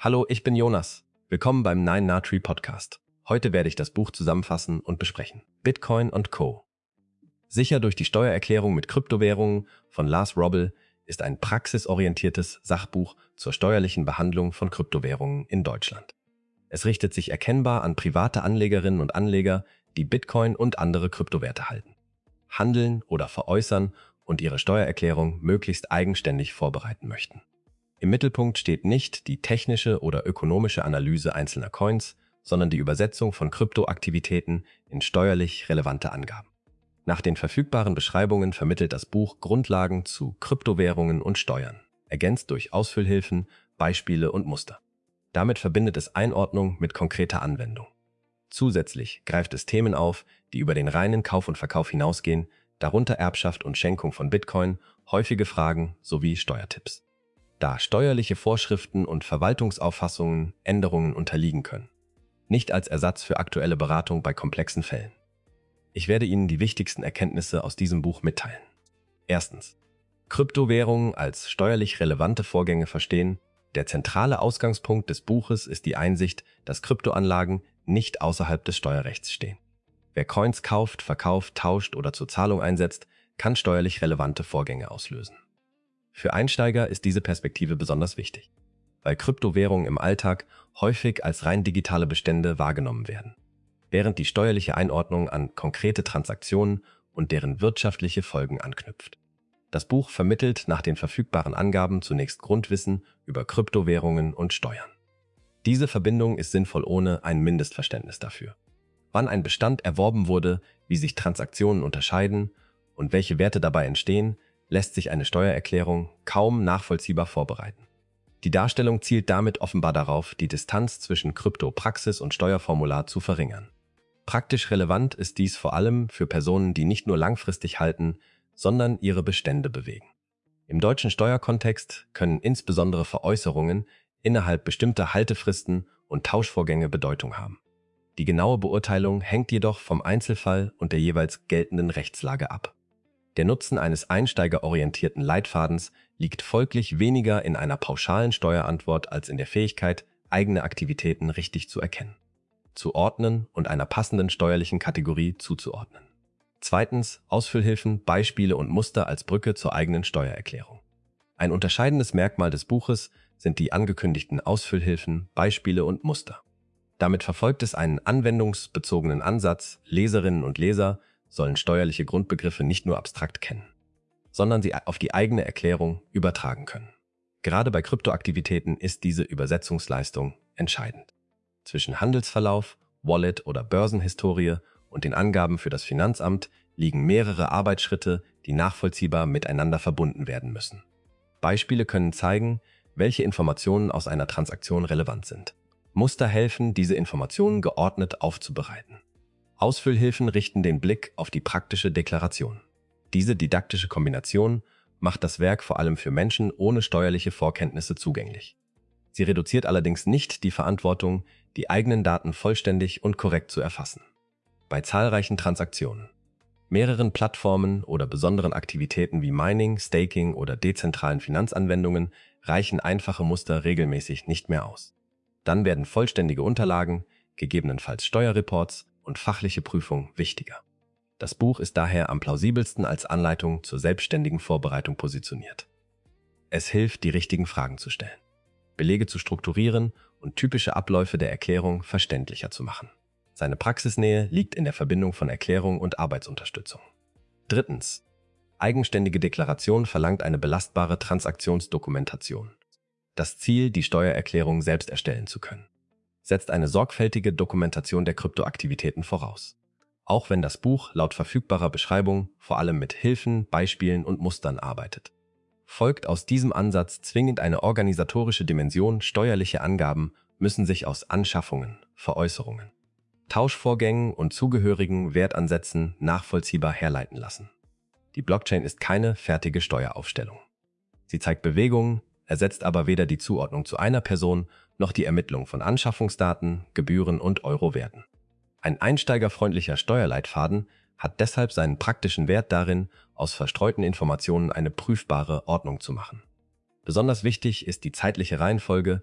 Hallo, ich bin Jonas. Willkommen beim 9na3 Podcast. Heute werde ich das Buch zusammenfassen und besprechen. Bitcoin und Co. Sicher durch die Steuererklärung mit Kryptowährungen von Lars Robbel ist ein praxisorientiertes Sachbuch zur steuerlichen Behandlung von Kryptowährungen in Deutschland. Es richtet sich erkennbar an private Anlegerinnen und Anleger, die Bitcoin und andere Kryptowerte halten, handeln oder veräußern und ihre Steuererklärung möglichst eigenständig vorbereiten möchten. Im Mittelpunkt steht nicht die technische oder ökonomische Analyse einzelner Coins, sondern die Übersetzung von Kryptoaktivitäten in steuerlich relevante Angaben. Nach den verfügbaren Beschreibungen vermittelt das Buch Grundlagen zu Kryptowährungen und Steuern, ergänzt durch Ausfüllhilfen, Beispiele und Muster. Damit verbindet es Einordnung mit konkreter Anwendung. Zusätzlich greift es Themen auf, die über den reinen Kauf und Verkauf hinausgehen, darunter Erbschaft und Schenkung von Bitcoin, häufige Fragen sowie Steuertipps. Da steuerliche Vorschriften und Verwaltungsauffassungen Änderungen unterliegen können. Nicht als Ersatz für aktuelle Beratung bei komplexen Fällen. Ich werde Ihnen die wichtigsten Erkenntnisse aus diesem Buch mitteilen. Erstens. Kryptowährungen als steuerlich relevante Vorgänge verstehen. Der zentrale Ausgangspunkt des Buches ist die Einsicht, dass Kryptoanlagen nicht außerhalb des Steuerrechts stehen. Wer Coins kauft, verkauft, tauscht oder zur Zahlung einsetzt, kann steuerlich relevante Vorgänge auslösen. Für Einsteiger ist diese Perspektive besonders wichtig, weil Kryptowährungen im Alltag häufig als rein digitale Bestände wahrgenommen werden, während die steuerliche Einordnung an konkrete Transaktionen und deren wirtschaftliche Folgen anknüpft. Das Buch vermittelt nach den verfügbaren Angaben zunächst Grundwissen über Kryptowährungen und Steuern. Diese Verbindung ist sinnvoll ohne ein Mindestverständnis dafür. Wann ein Bestand erworben wurde, wie sich Transaktionen unterscheiden und welche Werte dabei entstehen, lässt sich eine Steuererklärung kaum nachvollziehbar vorbereiten. Die Darstellung zielt damit offenbar darauf, die Distanz zwischen Kryptopraxis und Steuerformular zu verringern. Praktisch relevant ist dies vor allem für Personen, die nicht nur langfristig halten, sondern ihre Bestände bewegen. Im deutschen Steuerkontext können insbesondere Veräußerungen innerhalb bestimmter Haltefristen und Tauschvorgänge Bedeutung haben. Die genaue Beurteilung hängt jedoch vom Einzelfall und der jeweils geltenden Rechtslage ab. Der Nutzen eines einsteigerorientierten Leitfadens liegt folglich weniger in einer pauschalen Steuerantwort als in der Fähigkeit, eigene Aktivitäten richtig zu erkennen, zu ordnen und einer passenden steuerlichen Kategorie zuzuordnen. Zweitens, Ausfüllhilfen, Beispiele und Muster als Brücke zur eigenen Steuererklärung. Ein unterscheidendes Merkmal des Buches sind die angekündigten Ausfüllhilfen, Beispiele und Muster. Damit verfolgt es einen anwendungsbezogenen Ansatz. Leserinnen und Leser sollen steuerliche Grundbegriffe nicht nur abstrakt kennen, sondern sie auf die eigene Erklärung übertragen können. Gerade bei Kryptoaktivitäten ist diese Übersetzungsleistung entscheidend. Zwischen Handelsverlauf, Wallet oder Börsenhistorie und den Angaben für das Finanzamt liegen mehrere Arbeitsschritte, die nachvollziehbar miteinander verbunden werden müssen. Beispiele können zeigen, welche Informationen aus einer Transaktion relevant sind. Muster helfen, diese Informationen geordnet aufzubereiten. Ausfüllhilfen richten den Blick auf die praktische Deklaration. Diese didaktische Kombination macht das Werk vor allem für Menschen ohne steuerliche Vorkenntnisse zugänglich. Sie reduziert allerdings nicht die Verantwortung, die eigenen Daten vollständig und korrekt zu erfassen. Bei zahlreichen Transaktionen, mehreren Plattformen oder besonderen Aktivitäten wie Mining, Staking oder dezentralen Finanzanwendungen reichen einfache Muster regelmäßig nicht mehr aus. Dann werden vollständige Unterlagen, gegebenenfalls Steuerreports und fachliche Prüfung wichtiger. Das Buch ist daher am plausibelsten als Anleitung zur selbstständigen Vorbereitung positioniert. Es hilft, die richtigen Fragen zu stellen, Belege zu strukturieren und typische Abläufe der Erklärung verständlicher zu machen. Seine Praxisnähe liegt in der Verbindung von Erklärung und Arbeitsunterstützung. Drittens. Eigenständige Deklaration verlangt eine belastbare Transaktionsdokumentation. Das Ziel, die Steuererklärung selbst erstellen zu können, setzt eine sorgfältige Dokumentation der Kryptoaktivitäten voraus. Auch wenn das Buch laut verfügbarer Beschreibung vor allem mit Hilfen, Beispielen und Mustern arbeitet, folgt aus diesem Ansatz zwingend eine organisatorische Dimension. Steuerliche Angaben müssen sich aus Anschaffungen, Veräußerungen, Tauschvorgängen und zugehörigen Wertansätzen nachvollziehbar herleiten lassen. Die Blockchain ist keine fertige Steueraufstellung. Sie zeigt Bewegungen, ersetzt aber weder die Zuordnung zu einer Person noch die Ermittlung von Anschaffungsdaten, Gebühren und Eurowerten. Ein einsteigerfreundlicher Steuerleitfaden hat deshalb seinen praktischen Wert darin, aus verstreuten Informationen eine prüfbare Ordnung zu machen. Besonders wichtig ist die zeitliche Reihenfolge,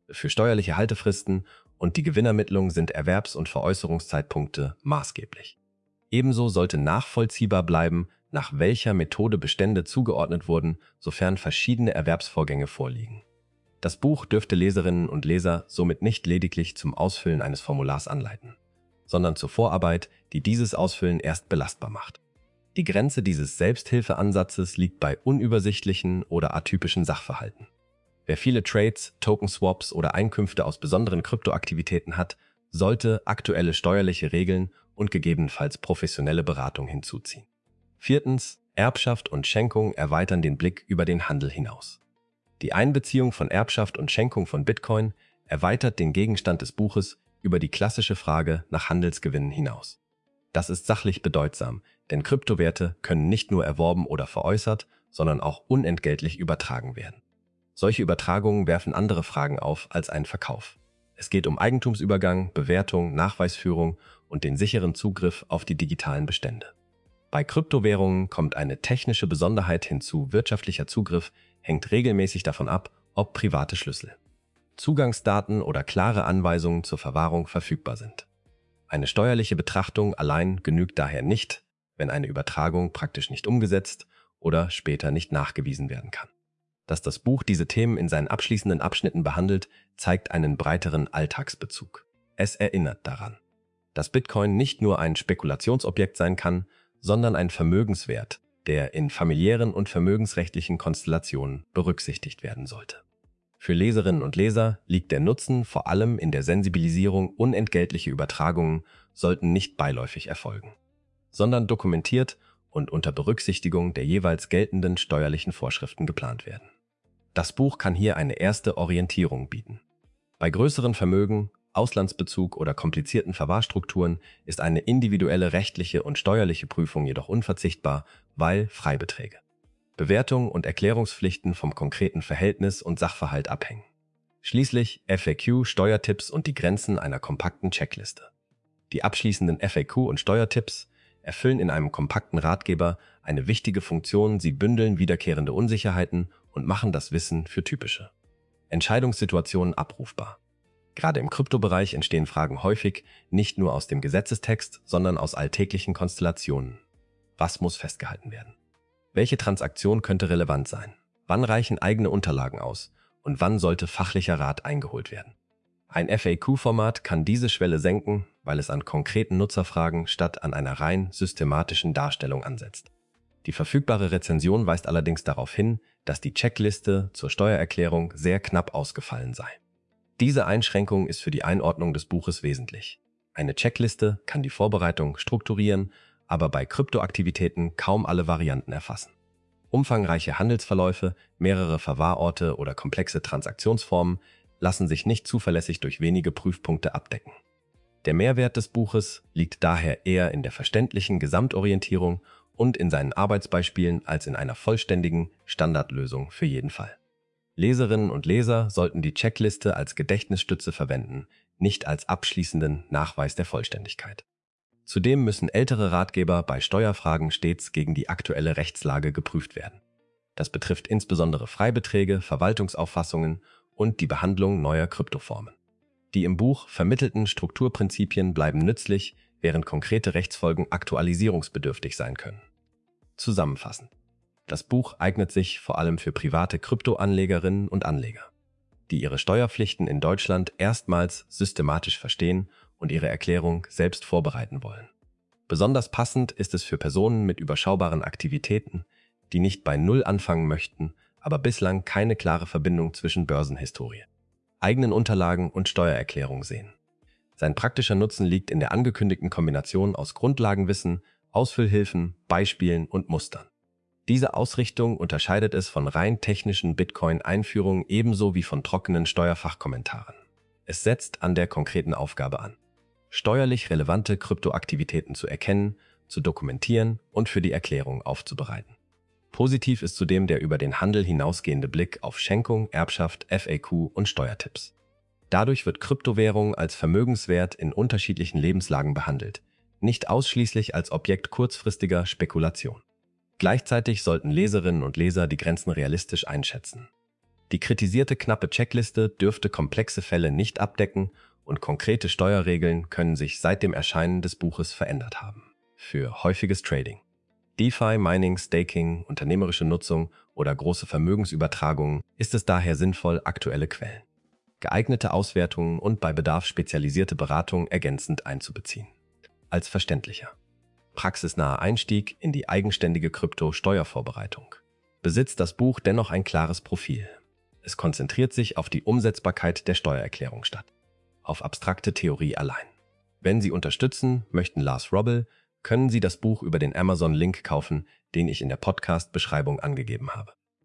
für steuerliche Haltefristen und die Gewinnermittlung sind Erwerbs- und Veräußerungszeitpunkte maßgeblich. Ebenso sollte nachvollziehbar bleiben, nach welcher Methode Bestände zugeordnet wurden, sofern verschiedene Erwerbsvorgänge vorliegen. Das Buch dürfte Leserinnen und Leser somit nicht lediglich zum Ausfüllen eines Formulars anleiten, sondern zur Vorarbeit, die dieses Ausfüllen erst belastbar macht. Die Grenze dieses Selbsthilfeansatzes liegt bei unübersichtlichen oder atypischen Sachverhalten. Wer viele Trades, Token-Swaps oder Einkünfte aus besonderen Kryptoaktivitäten hat, sollte aktuelle steuerliche Regeln und gegebenenfalls professionelle Beratung hinzuziehen. Viertens, Erbschaft und Schenkung erweitern den Blick über den Handel hinaus. Die Einbeziehung von Erbschaft und Schenkung von Bitcoin erweitert den Gegenstand des Buches über die klassische Frage nach Handelsgewinnen hinaus. Das ist sachlich bedeutsam, denn Kryptowerte können nicht nur erworben oder veräußert, sondern auch unentgeltlich übertragen werden. Solche Übertragungen werfen andere Fragen auf als ein Verkauf. Es geht um Eigentumsübergang, Bewertung, Nachweisführung und den sicheren Zugriff auf die digitalen Bestände. Bei Kryptowährungen kommt eine technische Besonderheit hinzu. Wirtschaftlicher Zugriff hängt regelmäßig davon ab, ob private Schlüssel, Zugangsdaten oder klare Anweisungen zur Verwahrung verfügbar sind. Eine steuerliche Betrachtung allein genügt daher nicht, wenn eine Übertragung praktisch nicht umgesetzt oder später nicht nachgewiesen werden kann. Dass das Buch diese Themen in seinen abschließenden Abschnitten behandelt, zeigt einen breiteren Alltagsbezug. Es erinnert daran, dass Bitcoin nicht nur ein Spekulationsobjekt sein kann, sondern ein Vermögenswert, der in familiären und vermögensrechtlichen Konstellationen berücksichtigt werden sollte. Für Leserinnen und Leser liegt der Nutzen vor allem in der Sensibilisierung. Unentgeltliche Übertragungen sollten nicht beiläufig erfolgen, sondern dokumentiert und unter Berücksichtigung der jeweils geltenden steuerlichen Vorschriften geplant werden. Das Buch kann hier eine erste Orientierung bieten. Bei größeren Vermögen, Auslandsbezug oder komplizierten Verwahrstrukturen ist eine individuelle rechtliche und steuerliche Prüfung jedoch unverzichtbar, weil Freibeträge, Bewertung und Erklärungspflichten vom konkreten Verhältnis und Sachverhalt abhängen. Schließlich FAQ, Steuertipps und die Grenzen einer kompakten Checkliste. Die abschließenden FAQ und Steuertipps erfüllen in einem kompakten Ratgeber eine wichtige Funktion. Sie bündeln wiederkehrende Unsicherheiten und machen das Wissen für typische Entscheidungssituationen abrufbar. Gerade im Kryptobereich entstehen Fragen häufig nicht nur aus dem Gesetzestext, sondern aus alltäglichen Konstellationen. Was muss festgehalten werden? Welche Transaktion könnte relevant sein? Wann reichen eigene Unterlagen aus? Und wann sollte fachlicher Rat eingeholt werden? Ein FAQ-Format kann diese Schwelle senken, weil es an konkreten Nutzerfragen statt an einer rein systematischen Darstellung ansetzt. Die verfügbare Rezension weist allerdings darauf hin, dass die Checkliste zur Steuererklärung sehr knapp ausgefallen sei. Diese Einschränkung ist für die Einordnung des Buches wesentlich. Eine Checkliste kann die Vorbereitung strukturieren, aber bei Kryptoaktivitäten kaum alle Varianten erfassen. Umfangreiche Handelsverläufe, mehrere Verwahrorte oder komplexe Transaktionsformen lassen sich nicht zuverlässig durch wenige Prüfpunkte abdecken. Der Mehrwert des Buches liegt daher eher in der verständlichen Gesamtorientierung und in seinen Arbeitsbeispielen als in einer vollständigen Standardlösung für jeden Fall. Leserinnen und Leser sollten die Checkliste als Gedächtnisstütze verwenden, nicht als abschließenden Nachweis der Vollständigkeit. Zudem müssen ältere Ratgeber bei Steuerfragen stets gegen die aktuelle Rechtslage geprüft werden. Das betrifft insbesondere Freibeträge, Verwaltungsauffassungen und die Behandlung neuer Kryptoformen. Die im Buch vermittelten Strukturprinzipien bleiben nützlich, während konkrete Rechtsfolgen aktualisierungsbedürftig sein können. Zusammenfassend: Das Buch eignet sich vor allem für private Kryptoanlegerinnen und Anleger, die ihre Steuerpflichten in Deutschland erstmals systematisch verstehen und ihre Erklärung selbst vorbereiten wollen. Besonders passend ist es für Personen mit überschaubaren Aktivitäten, die nicht bei Null anfangen möchten, aber bislang keine klare Verbindung zwischen Börsenhistorie, eigenen Unterlagen und Steuererklärung sehen. Sein praktischer Nutzen liegt in der angekündigten Kombination aus Grundlagenwissen, Ausfüllhilfen, Beispielen und Mustern. Diese Ausrichtung unterscheidet es von rein technischen Bitcoin-Einführungen ebenso wie von trockenen Steuerfachkommentaren. Es setzt an der konkreten Aufgabe an, steuerlich relevante Kryptoaktivitäten zu erkennen, zu dokumentieren und für die Erklärung aufzubereiten. Positiv ist zudem der über den Handel hinausgehende Blick auf Schenkung, Erbschaft, FAQ und Steuertipps. Dadurch wird Kryptowährung als Vermögenswert in unterschiedlichen Lebenslagen behandelt, nicht ausschließlich als Objekt kurzfristiger Spekulation. Gleichzeitig sollten Leserinnen und Leser die Grenzen realistisch einschätzen. Die kritisierte knappe Checkliste dürfte komplexe Fälle nicht abdecken und konkrete Steuerregeln können sich seit dem Erscheinen des Buches verändert haben. Für häufiges Trading. DeFi, Mining, Staking, unternehmerische Nutzung oder große Vermögensübertragungen ist es daher sinnvoll, aktuelle Quellen, geeignete Auswertungen und bei Bedarf spezialisierte Beratung ergänzend einzubeziehen. Als verständlicher, praxisnaher Einstieg in die eigenständige Krypto-Steuervorbereitung besitzt das Buch dennoch ein klares Profil. Es konzentriert sich auf die Umsetzbarkeit der Steuererklärung statt auf abstrakte Theorie allein. Wenn Sie unterstützen möchten Lars Robbel, können Sie das Buch über den Amazon-Link kaufen, den ich in der Podcast-Beschreibung angegeben habe.